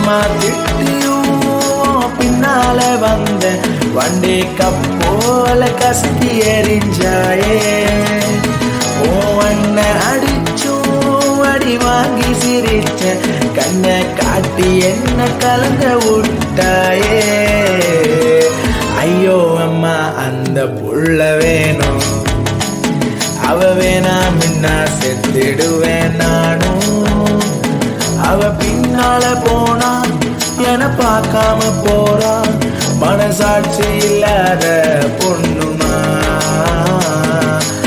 அம்மா திட்டியும் பின்னால வந்த வண்டி கப்போல கசக்கி எரிஞ்சாயே ஓண்ண அடிச்சும் அடி வாங்கி சிரிச்ச கண்ணை காட்டி என்ன கலங்க விட்டாயே ஐயோ அம்மா அந்த புள்ள வேணும் அவ வேணா முன்னா செத்துடுவேன் நானும் அவ பின்னால போனா என பார்க்காம போறா மனசாட்சி இல்லாத பொண்ணுமா